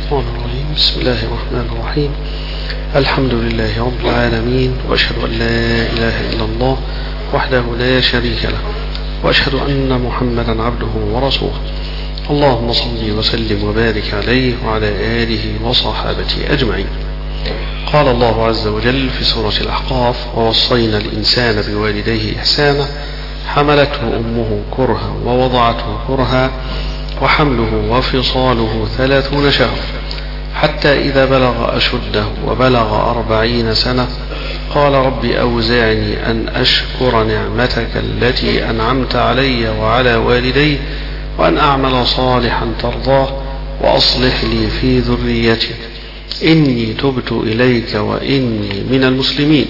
الشيطان الرجيم. بسم الله الرحمن الرحيم. الحمد لله رب العالمين، وأشهد أن لا إله إلا الله وحده لا شريك له، وأشهد أن محمدا عبده ورسوله. اللهم صل وسلم وبارك عليه وعلى آله وصحابته أجمعين. قال الله عز وجل في سورة الأحقاف: ووصينا الإنسان بوالديه إحسانا حملته أمه كرها ووضعته كرها وحمله وفصاله 30 شهرا حتى إذا بلغ أشده وبلغ 40 سنة قال رب أوزعني أن أشكر نعمتك التي أنعمت علي وعلى والدي وأن أعمل صالحا ترضاه وأصلح لي في ذريتي إني تبت إليك وإني من المسلمين.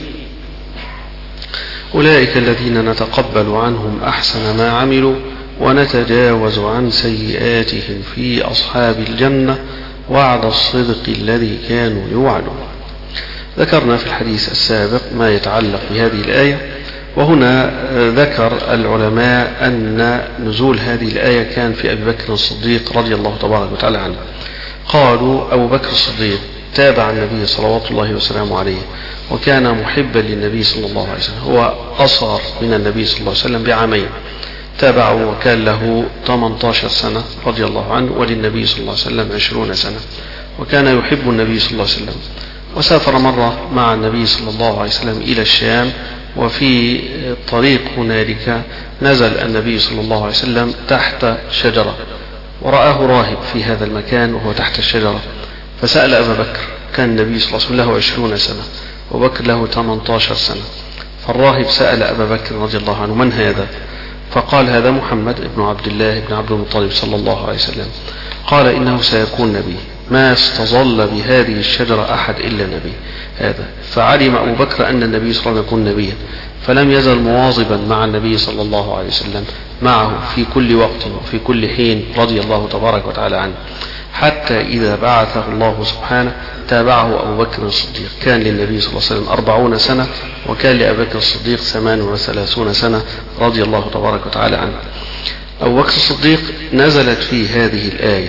أولئك الذين نتقبل عنهم أحسن ما عملوا ونتجاوز عن سيئاتهم في أصحاب الجنة وعد الصدق الذي كانوا يوعدون. ذكرنا في الحديث السابق ما يتعلق بهذه الآية، وهنا ذكر العلماء أن نزول هذه الآية كان في أبي بكر الصديق رضي الله تبارك وتعالى عنه. قالوا أبو بكر الصديق تابع النبي صلوات الله وسلامه عليه، وكان محبا للنبي صلى الله عليه وسلم، هو أصغر من النبي صلى الله عليه وسلم بعامين، تابعه وكان له 18 سنة رضي الله عنه، وللنبي صلى الله عليه وسلم 20 سنة، وكان يحب النبي صلى الله عليه وسلم. وسافر مرة مع النبي صلى الله عليه وسلم إلى الشام، وفي الطريق هنالك نزل النبي صلى الله عليه وسلم تحت شجرة، ورآه راهب في هذا المكان وهو تحت الشجرة، فسأل أبا بكر. كان النبي صلى الله عليه وسلم له 20 سنة وبكر له 18 سنة، فالراهب سأل أبا بكر رضي الله عنه: من هذا؟ فقال: هذا محمد بن عبد الله بن عبد المطلب صلى الله عليه وسلم. قال: إنه سيكون نبي، ما استظل بهذه الشجرة أحد إلا نبي هذا. فعلم أبو بكر أن النبي صلى الله عليه وسلم يكون نبيا، فلم يزل مواظبا مع النبي صلى الله عليه وسلم معه في كل وقت وفي كل حين رضي الله تبارك وتعالى عنه، حتى إذا بعثه الله سبحانه تابعه أبو بكر الصديق. كان للنبي صلى الله عليه وسلم 40 سنة، وكان لأبي بكر الصديق 38 سنة رضي الله تبارك وتعالى عنه. أبو بكر الصديق نزلت في هذه الآية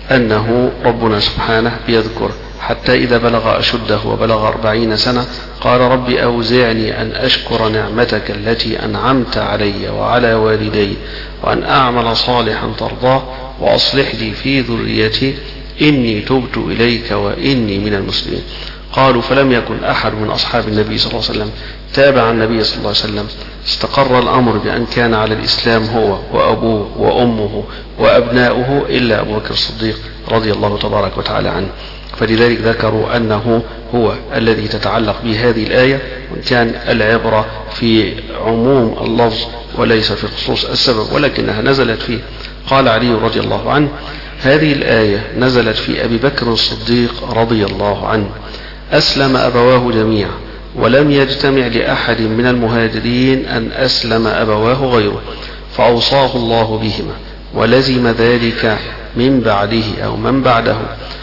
أنه ربنا سبحانه بيذكر حتى إذا بلغ أشده وبلغ 40 سنة قال رب أوزعني أن أشكر نعمتك التي أنعمت علي وعلى والدي وأن أعمل صالحا ترضاه وأصلح لي في ذريتي إني تبت إليك وإني من المسلمين. قالوا: فلم يكن أحد من أصحاب النبي صلى الله عليه وسلم تابع النبي صلى الله عليه وسلم استقر الأمر بأن كان على الإسلام هو وأبوه وأمه وأبناؤه إلا أبو بكر الصديق رضي الله تبارك وتعالى عنه. فلذلك ذكروا أنه هو الذي تتعلق به هذه الآية، وإن كان العبرة في عموم اللفظ وليس في خصوص السبب، ولكنها نزلت فيه. قال علي رضي الله عنه: هذه الآية نزلت في أبي بكر الصديق رضي الله عنه، أسلم أبواه جميعا ولم يجتمع لأحد من المهاجرين أن أسلم أبواه غيره، فأوصاه الله بهما ولزم ذلك من بعده أو من بعده.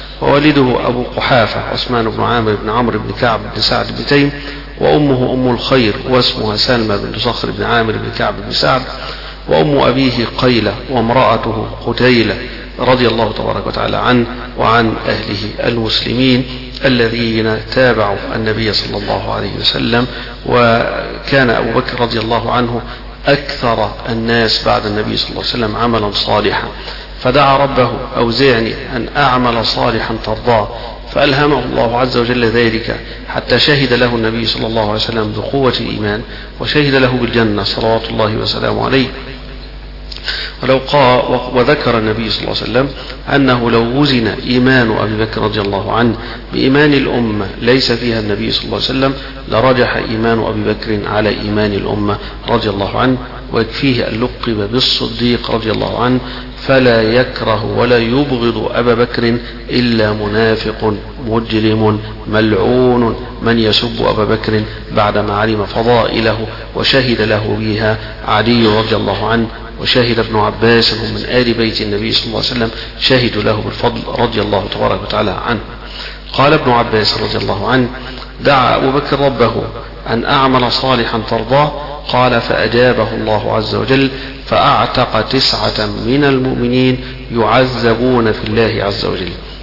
ووالده أبو قحافة عثمان بن عامر بن عمرو بن كعب بن سعد بن تيم، وأمه أم الخير واسمها سلمى بن صخر بن عامر بن كعب بن سعد، وأم أبيه قيلة وامرأته قتيلة رضي الله تبارك وتعالى عنه وعن أهله المسلمين الذين تابعوا النبي صلى الله عليه وسلم. وكان أبو بكر رضي الله عنه أكثر الناس بعد النبي صلى الله عليه وسلم عملا صالحا، فدعا ربه: أوزعني أن أعمل صالحا ترضاه، فألهمه الله عز وجل ذلك حتى شهد له النبي صلى الله عليه وسلم بقوة الإيمان، وشهد له بالجنة صلوات الله وسلامه عليه. وذكر النبي صلى الله عليه وسلم أنه لو وزن إيمان أبي بكر رضي الله عنه بإيمان الأمة ليس فيها النبي صلى الله عليه وسلم لرجح إيمان أبي بكر على إيمان الأمة رضي الله عنه. ويكفيه أن لقب بالصديق رضي الله عنه، فلا يكره ولا يبغض أبا بكر إلا منافق مجرم ملعون من يسب أبا بكر بعدما علم فضائله وشهد له بها علي رضي الله عنه، وشهد ابن عباس هم من آل بيت النبي صلى الله عليه وسلم شهدوا له بالفضل رضي الله تبارك وتعالى عنه. قال ابن عباس رضي الله عنه: دعا أبو بكر ربه أن أعمل صالحا ترضاه، قال: فأجابه الله عز وجل فأعتق 9 من المؤمنين يعذبون في الله عز وجل.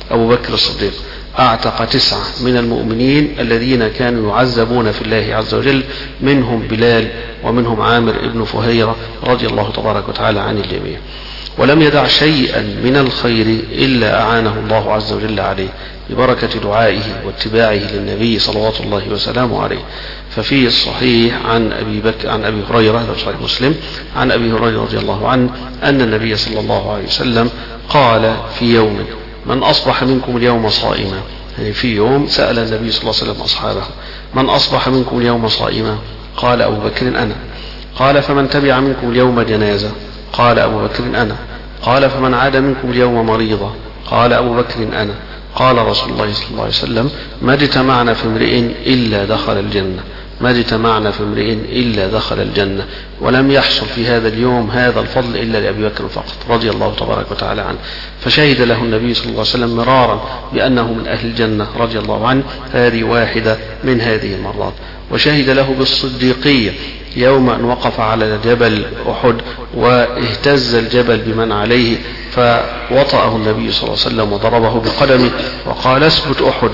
أبو بكر الصديق أعتق 9 من المؤمنين الذين كانوا يعذبون في الله عز وجل، منهم بلال ومنهم عامر ابن فهيرة رضي الله تبارك وتعالى عن الجميع. ولم يدع شيئا من الخير إلا أعانه الله عز وجل عليه ببركة دعائه واتباعه للنبي صلوات الله وسلامه عليه. ففي الصحيح عن أبي هريرة صحيح مسلم عن أبي هريرة رضي الله عنه أن النبي صلى الله عليه وسلم قال في يوم: من أصبح منكم اليوم صائما. يعني في يوم سأل النبي صلى الله عليه وسلم أصحابه: من أصبح منكم اليوم صائما؟ قال أبو بكر: أنا. قال: فمن تبع منكم اليوم جنازة؟ قال أبو بكر: أنا. قال: فمن عاد منكم اليوم مريضة؟ قال أبو بكر: أنا. قال رسول الله صلى الله عليه وسلم: ما اجتمعنا في امرئ إلا دخل الجنة، ما اجتمعنا في امرئ إلا دخل الجنة. ولم يحصل في هذا اليوم هذا الفضل إلا لأبي بكر فقط رضي الله تبارك وتعالى عنه. فشهد له النبي صلى الله عليه وسلم مرارا بأنه من أهل الجنة رضي الله عنه، هذه واحدة من هذه المرات. وشهد له بالصديقية يوم أن وقف على جبل أحد واهتز الجبل بمن عليه، فوطأه النبي صلى الله عليه وسلم وضربه بقدمه وقال: اثبت أحد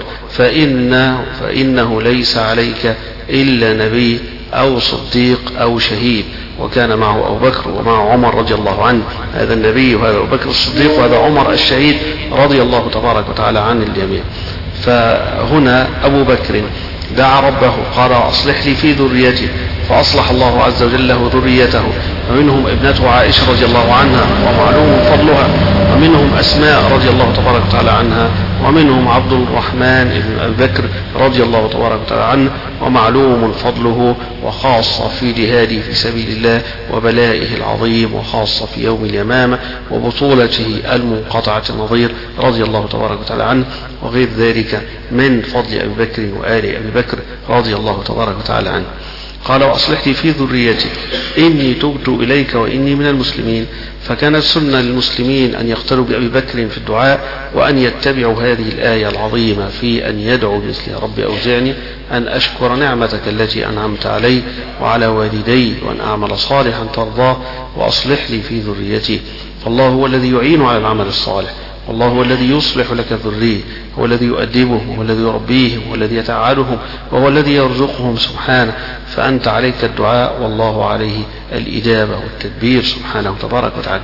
فإنه ليس عليك إلا نبي أو صديق أو شهيد. وكان معه أبو بكر ومعه عمر رضي الله عنه، هذا النبي وهذا أبو بكر الصديق وهذا عمر الشهيد رضي الله تبارك وتعالى عن الجميع. فهنا أبو بكر دعا ربه قال: أصلح لي في ذريتي، فأصلح الله عز وجل له ذريته، ومنهم ابنته عائشة رضي الله عنها ومعلوم فضلها، ومنهم أسماء رضي الله تبارك وتعالى عنها، ومنهم عبد الرحمن بن أبي بكر رضي الله تبارك وتعالى عنه ومعلوم فضله، وخاصة في جهاده في سبيل الله وبلائه العظيم، وخاصة في يوم اليمامة وبطولته المنقطعة النظير رضي الله تبارك وتعالى عنه، وغير ذلك من فضل أبي بكر وآل أبي بكر رضي الله تبارك وتعالى عنه. قال: وأصلح لي في ذريتي إني تبت إليك وإني من المسلمين. فكانت سنة للمسلمين أن يقتلوا بأبي بكر في الدعاء، وأن يتبعوا هذه الآية العظيمة في أن يدعوا بمثل: رب أوزعني أن أشكر نعمتك التي أنعمت علي وعلى والدي وأن أعمل صالحا ترضاه وأصلح لي في ذريتي. فالله هو الذي يعين على العمل الصالح، والله هو الذي يصلح لك الذرية، هو الذي يؤدبهم، هو الذي يربيهم، هو الذي يتعالهم، وهو الذي يرزقهم سبحانه. فأنت عليك الدعاء والله عليه الإجابة والتدبير سبحانه تبارك وتعالى.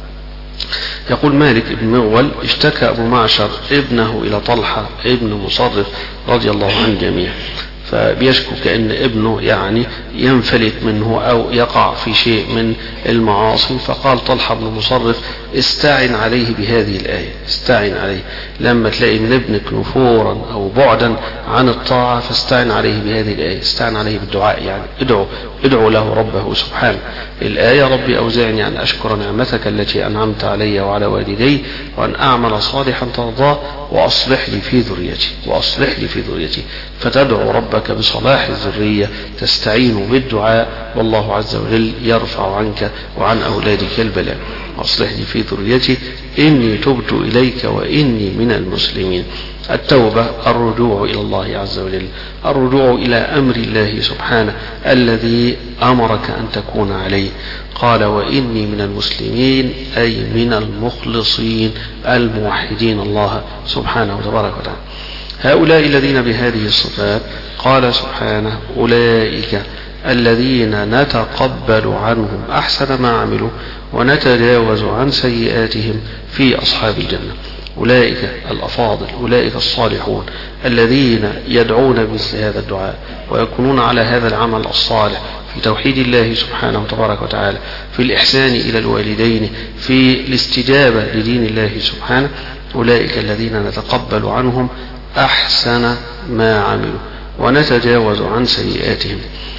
يقول مالك بن مغول: اشتكى أبو معشر ابنه إلى طلحة ابن مصرف رضي الله عن الجميع، فبيشكو كأن ابنه يعني ينفلت منه أو يقع في شيء من المعاصي. فقال طلحة بن مصرف: استعن عليه بهذه الآية، استعن عليه لما تلاقي من ابنك نفورا أو بعدا عن الطاعة، فاستعن عليه بهذه الآية، استعن عليه بالدعاء، يعني ادعو له ربه سبحانه. الآية: ربي أوزعني أن أشكر نعمتك التي أنعمت علي وعلى والدي وأن أعمل صالحا ترضاه وأصلح لي في ذريتي، وأصلح لي في ذريتي. فتدعو ربك بصلاح الذرية، تستعين بالدعاء، والله عز وجل يرفع عنك وعن أولادك البلاء. أصلح لي في ذريتي إني تبت إليك وإني من المسلمين. التوبة الرجوع إلى الله عز وجل، الرجوع إلى أمر الله سبحانه الذي أمرك أن تكون عليه. قال: وإني من المسلمين، أي من المخلصين الموحدين الله سبحانه وتبارك وتعالى. هؤلاء الذين بهذه الصفات قال سبحانه: أولئك الذين نتقبل عنهم أحسن ما عملوا ونتجاوز عن سيئاتهم في أصحاب الجنة. أولئك الأفاضل، أولئك الصالحون الذين يدعون بمثل هذا الدعاء ويكونون على هذا العمل الصالح في توحيد الله سبحانه وتبارك وتعالى، في الإحسان إلى الوالدين، في الاستجابة لدين الله سبحانه. أولئك الذين نتقبل عنهم أحسن ما عملوا ونتجاوز عن سيئاتهم.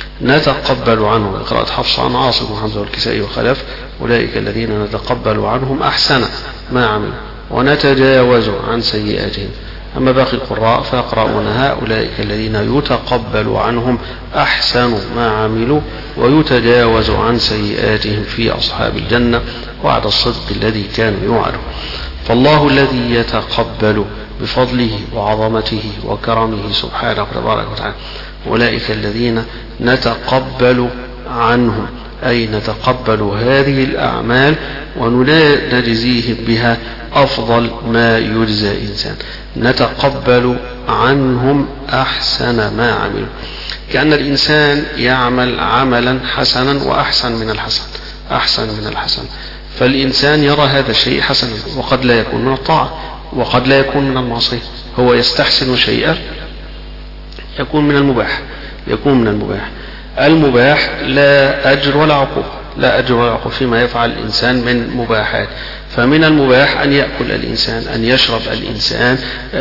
نتقبل عنهم قراءة حفص عن عاصم وحمزة والكسائي وخلف: أولئك الذين نتقبل عنهم أحسن ما عملوا ونتجاوز عن سيئاتهم. أما باقي القراء فيقرؤون: هؤلاء الذين يتقبل عنهم أحسن ما عملوا ويتجاوز عن سيئاتهم في أصحاب الجنة وعد الصدق الذي كانوا يوعدون. فالله الذي يتقبل بفضله وعظمته وكرمه سبحانه وتبارك وتعالى. أولئك الذين نتقبل عنهم أي نتقبل هذه الأعمال ونجزيهم بها أفضل ما يجزى إنسان، نتقبل عنهم أحسن ما عملوا، كأن الإنسان يعمل عملا حسنا وأحسن من الحسن، أحسن من الحسن، فالإنسان يرى هذا الشيء حسنا، وقد لا يكون من الطاعة وقد لا يكون من المعصية، هو يستحسن شيئا يكون من المباح، المباح لا أجر ولا عقوبة، لا أجر ولا عقوبة فيما يفعل الإنسان من مباحات. فمن المباح أن يأكل الإنسان، أن يشرب الإنسان،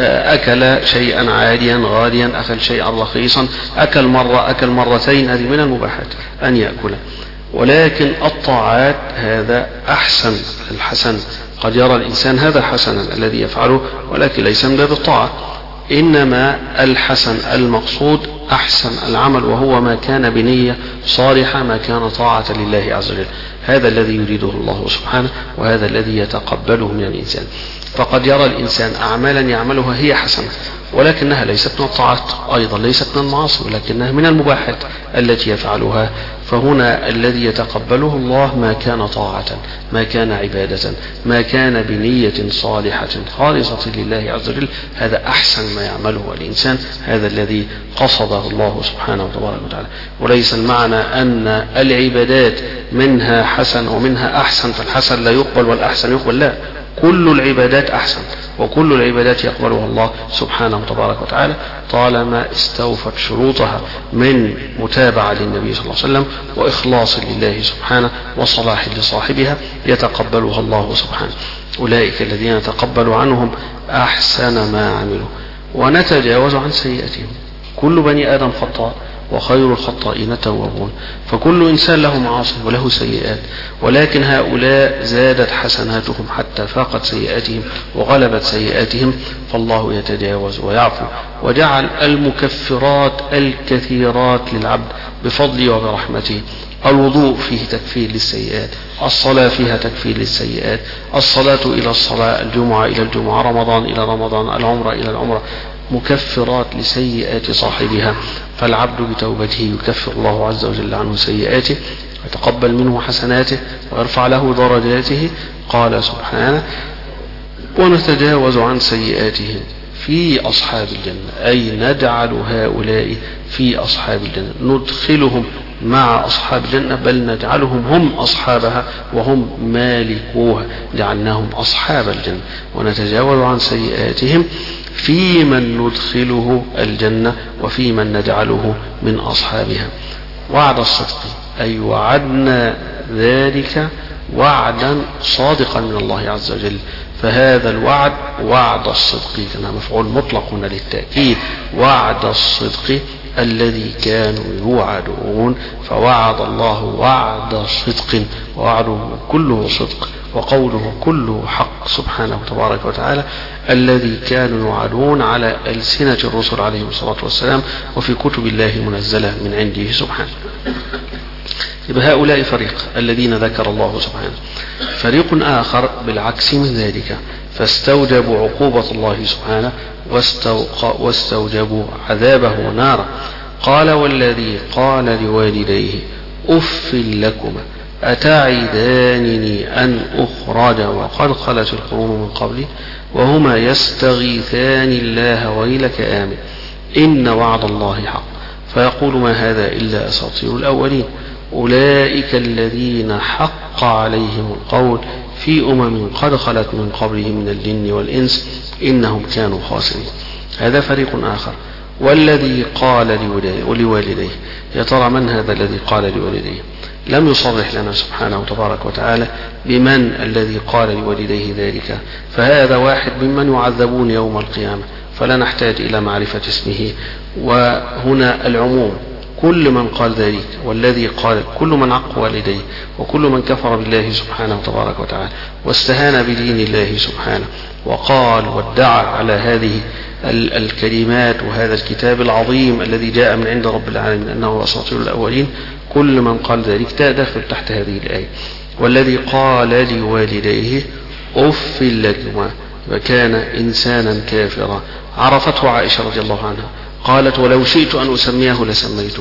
أكل شيئا عاديا غاليا، أكل شيئا رخيصا، أكل مرة، أكل مرتين، هذه من المباحات أن يأكل. ولكن الطاعات هذا أحسن الحسن، قد يرى الإنسان هذا حسنا الذي يفعله ولكن ليس من باب الطاعة، إنما الحسن المقصود أحسن العمل، وهو ما كان بنية صالحة، ما كان طاعة لله عز وجل، هذا الذي يريده الله سبحانه، وهذا الذي يتقبله من الإنسان. فقد يرى الإنسان أعمالا يعملها هي حسنة ولكنها ليست من الطاعات، أيضا ليست من المعاصي، ولكنها من المباحات التي يفعلها. فهنا الذي يتقبله الله ما كان طاعة، ما كان عبادة، ما كان بنية صالحة خالصة لله عز وجل، هذا أحسن ما يعمله الإنسان، هذا الذي قصده الله سبحانه وتعالى. وليس المعنى أن العبادات منها حسن ومنها أحسن، فالحسن لا يقبل والأحسن يقبل، لا، كل العبادات أحسن وكل العبادات يقبلها الله سبحانه وتعالى طالما استوفت شروطها من متابعة للنبي صلى الله عليه وسلم وإخلاص لله سبحانه وصلاح لصاحبها، يتقبلها الله سبحانه. أولئك الذين نتقبل عنهم أحسن ما عملوا ونتجاوز عن سيئاتهم. كل بني آدم خطاء وخير الخطائين التوابون، فكل إنسان له معاصي وله سيئات، ولكن هؤلاء زادت حسناتهم حتى فاقت سيئاتهم وغلبت سيئاتهم، فالله يتجاوز ويعفو، وجعل المكفرات الكثيرات للعبد بفضله وبرحمته. الوضوء فيه تكفير للسيئات، الصلاة فيها تكفير للسيئات، الصلاة إلى الصلاة، الجمعة إلى الجمعة، رمضان إلى رمضان، العمرة إلى العمرة، مكفرات لسيئات صاحبها. فالعبد بتوبته يكفر الله عز وجل عنه سيئاته ويتقبل منه حسناته ويرفع له درجاته. قال سبحانه: ونتجاوز عن سيئاتهم في أصحاب الجنة، أي نجعل هؤلاء في أصحاب الجنة، ندخلهم مع أصحاب الجنة، بل نجعلهم هم أصحابها وهم مالكوها، جعلناهم أصحاب الجنة. ونتجاوز عن سيئاتهم في من ندخله الجنة وفي من نجعله من أصحابها. وعد الصدق، أي وعدنا ذلك وعدا صادقا من الله عز وجل، فهذا الوعد وعد الصدق، كان مفعول مطلق هنا للتأكيد، وعد الصدق الذي كانوا يوعدون، فوعد الله وعد صدق، ووعده كله صدق وقوله كله حق سبحانه تبارك وتعالى، الذي كانوا يوعدون على ألسنة الرسل عليهم الصلاة والسلام وفي كتب الله منزلة من عنده سبحانه. يبقى هؤلاء فريق الذين ذكر الله سبحانه. فريق آخر بالعكس من ذلك، فاستوجبوا عقوبة الله سبحانه واستوجبوا عذابه وناره. قال: والذي قال لوالديه أف لكما أتعدانني أن أخرج وقد خلت القرون من قبلي وهما يستغيثان الله ويلك آمن إن وعد الله حق فيقول ما هذا إلا أساطير الأولين أولئك الذين حق عليهم القول في قد خلت من قبلهم من الجن والإنس إنهم كانوا خاسرين. هذا فريق آخر. والذي قال لوالديه، يا ترى من هذا الذي قال لوالديه؟ لم يصرح لنا سبحانه تبارك وتعالى بمن الذي قال لوالديه ذلك، فهذا واحد ممن يعذبون يوم القيامة، فلا نحتاج إلى معرفة اسمه. وهنا العموم، كل من قال ذلك، والذي قال كل من عق والديه، وكل من كفر بالله سبحانه تبارك وتعالى واستهان بدين الله سبحانه وقال وادعى على هذه الكلمات وهذا الكتاب العظيم الذي جاء من عند رب العالمين أنه أساطير الأولين، كل من قال ذلك داخل تحت هذه الآية. والذي قال لوالديه أف لكما، وكان إنسانا كافرا. عرفته عائشة رضي الله عنها، قالت: ولو شئت أن أسميه لسميته،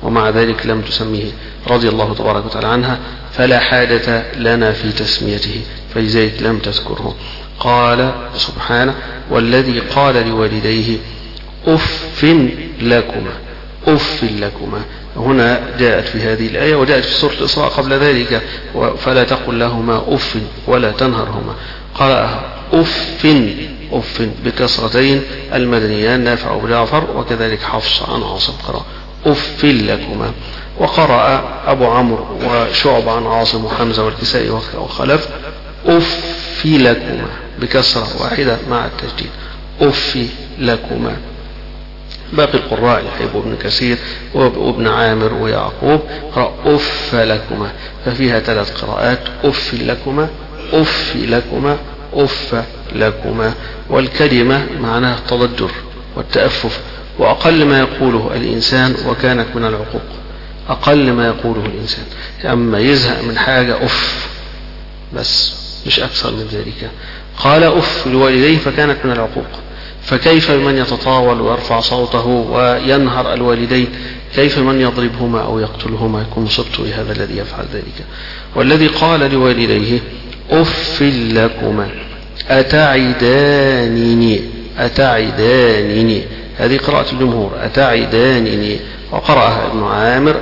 ومع ذلك لم تسميه رضي الله تبارك وتعالى عنها، فلا حاجة لنا في تسميته، فلذلك لم تذكره. قال سبحانه: والذي قال لوالديه أف لكما، أف لكما. هنا جاءت في هذه الآية، وجاءت في سورة الإسراء قبل ذلك: فلا تقل لهما أف ولا تنهرهما. قرأها أف، أف بكسرتين المدنيان نافع وأبو جعفر، وكذلك حفص عن عاصم قرأ أف لكما. وقرأ أبو عمرو وشعب عن عاصم وحمزة والكسائي وخلف أف لكما بكسرة واحدة مع التشديد، أف لكما. باقي القراء الحب ابن كثير وابن عامر ويعقوب قرأ أف لكما، ففيها 3 قراءات: أف لكما، أف لكما، أف لكما. والكلمة معناها التضجر والتأفف، وأقل ما يقوله الإنسان وكانت من العقوق، أقل ما يقوله الإنسان أما يزهق من حاجة أف بس، مش أكثر من ذلك. قال أف لوالديه فكانت من العقوق، فكيف بمن يتطاول ويرفع صوته وينهر الوالدين؟ كيف من يضربهما أو يقتلهما؟ يكون مصبت بهذا الذي يفعل ذلك. والذي قال لوالديه أف لكما أتعدانني، أتعدانني، هذه قراءة الجمهور، أتعدانني. وقرأها ابن عامر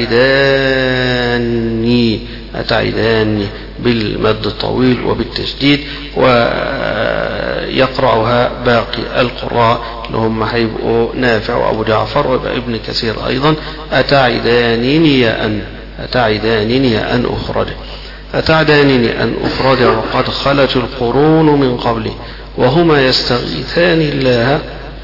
أتعداني، أتعداني بالمد الطويل وبالتشديد. ويقرأها باقي القراء لهم هيبقوا نافع وأبو جعفر وابن كثير أيضا: أتعدانني أن، أتعدانني أن أخرج، أتعدانني أن أخرج وقد خلت القرون من قبلي وهما يستغيثان الله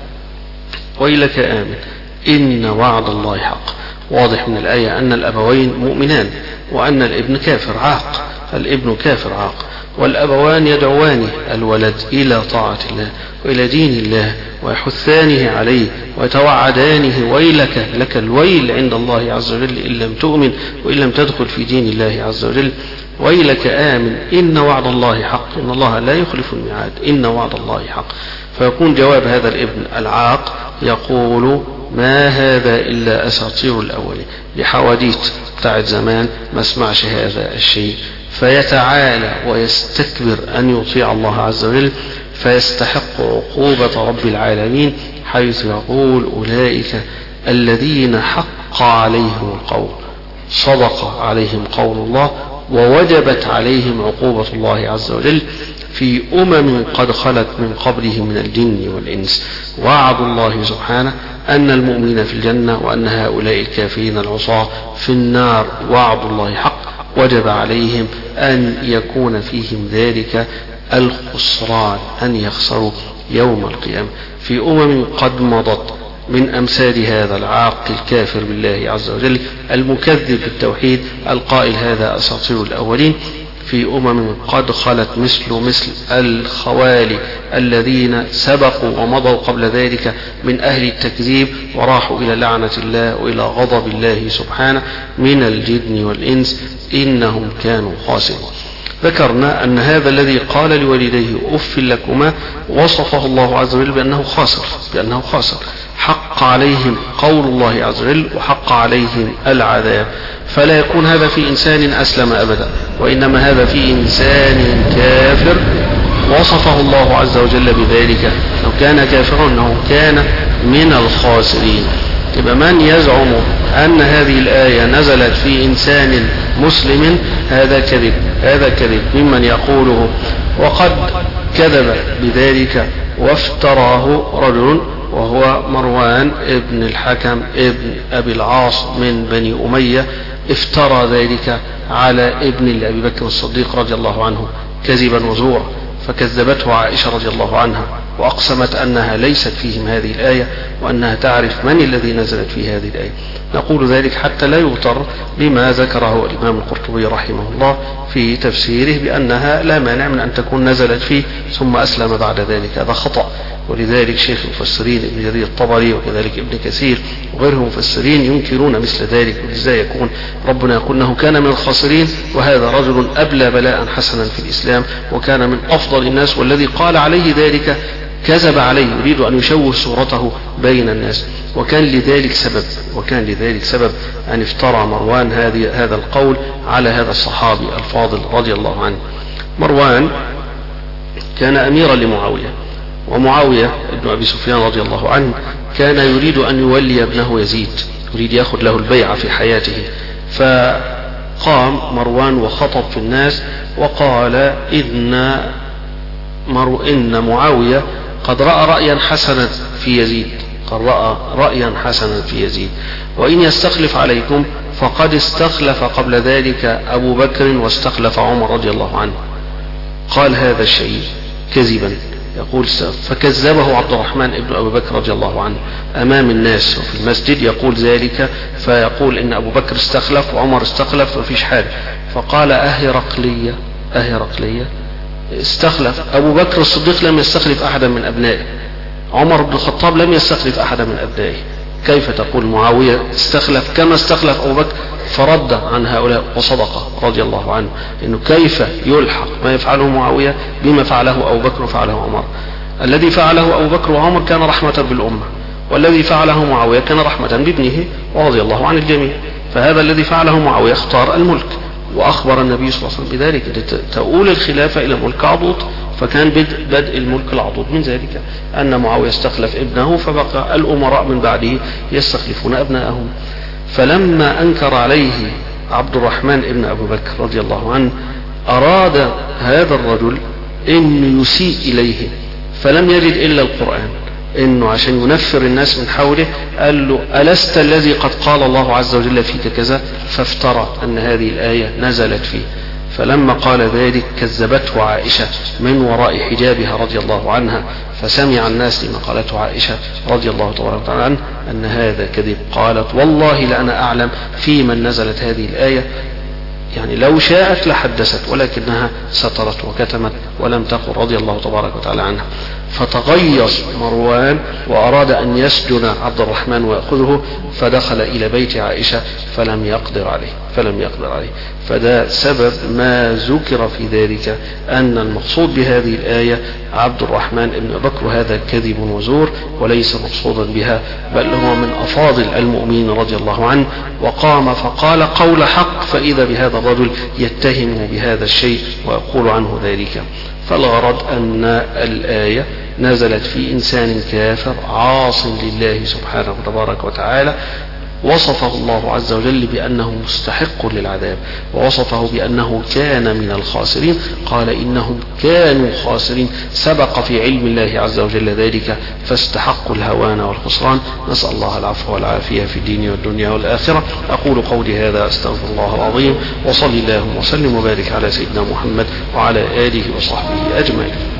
ويلك آمن إن وعد الله حق. واضح من الآية أن الأبوين مؤمنان، وأن الابن كافر عاق، الابن كافر عاق، والأبوان يدعوان الولد إلى طاعة الله وإلى دين الله ويحثانه عليه ويتوعدانه: ويلك، لك الويل عند الله عز وجل إن لم تؤمن وإن لم تدخل في دين الله عز وجل، ويلك آمن إن وعد الله حق، إن الله لا يخلف الميعاد، إن وعد الله حق. فيكون جواب هذا الابن العاق يقول: ما هذا إلا أساطير الأولين، لحواديت بتاعت زمان ما اسمعش هذا الشيء، فيتعالى ويستكبر أن يطيع الله عز وجل، فيستحق عقوبة رب العالمين، حيث يقول: أولئك الذين حق عليهم القول، صدق عليهم قول الله ووجبت عليهم عقوبة الله عز وجل في قد خلت من قبلهم من الجن والإنس. وعد الله سبحانه أن المؤمنين في الجنة وأن هؤلاء الكافرين العصاة في النار. وعد الله حق، وجب عليهم أن يكون فيهم ذلك الخسران، أن يخسروا يوم القيامة. في قد مضت من أمثال هذا العاق الكافر بالله عز وجل المكذب بالتوحيد القائل هذا أساطير الأولين، في قد خلت مثل الخوالي الذين سبقوا ومضوا قبل ذلك من أهل التكذيب وراحوا إلى لعنة الله وإلى غضب الله سبحانه من الجن والإنس، إنهم كانوا خاسرين. ذكرنا أن هذا الذي قال لوالديه أف لكما وصفه الله عز وجل بأنه خاسر، بأنه خاسر، حق عليهم قول الله عز وجل وحق عليهم العذاب. فلا يكون هذا في إنسان أسلم أبدا، وإنما هذا في إنسان كافر وصفه الله عز وجل بذلك. لو كان كافرا أنه كان من الخاسرين. يبقى من يزعم أن هذه الآية نزلت في إنسان مسلم هذا كذب، هذا كذب ممن يقوله. وقد كذب بذلك وافتراه رجل وهو مروان ابن الحكم ابن أبي العاص من بني أمية، افترى ذلك على ابن لأبي بكر الصديق رضي الله عنه كذبا وزورا، فكذبته عائشة رضي الله عنها وأقسمت أنها ليست فيهم هذه الآية وأنها تعرف من الذي نزلت في هذه الآية. نقول ذلك حتى لا يغتر بما ذكره الإمام القرطبي رحمه الله في تفسيره بأنها لا مانع من أن تكون نزلت فيه ثم أسلم بعد ذلك، هذا خطأ. ولذلك شيخ المفسرين ابن جرير الطبري وكذلك ابن كثير وغيرهم مفسرين ينكرون مثل ذلك. وإزاي يكون ربنا يقول أنه كان من الخاسرين وهذا رجل أبلى بلاء حسنا في الإسلام وكان من أفضل الناس، والذي قال عليه ذلك كذب عليه، يريد أن يشوه صورته بين الناس. وكان لذلك سبب أن افترى مروان هذا القول على هذا الصحابي الفاضل رضي الله عنه. مروان كان أميرا لمعاوية، ومعاوية ابن أبي سفيان رضي الله عنه كان يريد أن يولي ابنه يزيد، يريد يأخذ له البيعة في حياته. فقام مروان وخطب في الناس وقال إن معاوية قد رأى رأيا حسنا في يزيد، وإن يستخلف عليكم فقد استخلف قبل ذلك أبو بكر واستخلف عمر رضي الله عنه. قال هذا الشيء كذبا، يقول فكذبه عبد الرحمن ابن أبي بكر رضي الله عنه أمام الناس وفي المسجد يقول ذلك، فيقول إن أبو بكر استخلف وعمر استخلف وفيش حاجة. فقال أهرقلية استخلف أبو بكر الصديق لم يستخلف أحدا من أبنائه، عمر بن الخطاب لم يستخلف أحدا من أبنائه، كيف تقول معاوية استخلف كما استخلف أبو بكر؟ فرد عن هؤلاء وصدق رضي الله عنه، إنه كيف يلحق ما يفعله معاوية بما فعله أبو بكر وفعله عمر. الذي فعله أبو بكر وعمر كان رحمة بالأمة، والذي فعله معاوية كان رحمة بابنه ورضي الله عن الجميع. فهذا الذي فعله معاوية اختار الملك، وأخبر النبي صلى الله عليه وسلم بذلك، تؤول الخلافة إلى ملك عضوض، فكان بدء الملك العضوض من ذلك أن معاوية استخلف ابنه، فبقى الأمراء من بعده يستخلفون أبنائهم. فلما أنكر عليه عبد الرحمن ابن أبي بكر رضي الله عنه أراد هذا الرجل أن يسيء إليه، فلم يجد إلا القرآن، إنه عشان ينفر الناس من حوله قال له ألست الذي قد قال الله عز وجل فيك كذا؟ فافترى أن هذه الآية نزلت فيه. فلما قال ذلك كذبته عائشة من وراء حجابها رضي الله عنها، فسمع الناس لما قالته عائشة رضي الله تعالى عنها أن هذا كذب. قالت والله لأنا أعلم في من نزلت هذه الآية، يعني لو شاءت لحدثت ولكنها سترت وكتمت ولم تقل رضي الله تبارك وتعالى عنها. فتغيظ مروان وأراد أن يسجن عبد الرحمن ويأخذه، فدخل إلى بيت عائشة فلم يقدر عليه. فده سبب ما ذكر في ذلك أن المقصود بهذه الآية عبد الرحمن بن بكر، هذا كذب وزور وليس مقصودا بها، بل هو من أفاضل المؤمنين رضي الله عنه، وقام فقال قول حق، فإذا بهذا الرجل يتهمه بهذا الشيء ويقول عنه ذلك. فالغرض أن الآية نزلت في إنسان كافر عاص لله سبحانه تبارك وتعالى، وصفه الله عز وجل بأنه مستحق للعذاب، ووصفه بأنه كان من الخاسرين. قال إنهم كانوا خاسرين، سبق في علم الله عز وجل ذلك، فاستحقوا الهوان والخسران. نسأل الله العفو والعافية في الدين والدنيا والآخرة. أقول قولي هذا أستغفر الله العظيم، وصلي اللهم وسلم وبارك على سيدنا محمد وعلى آله وصحبه أجمعين.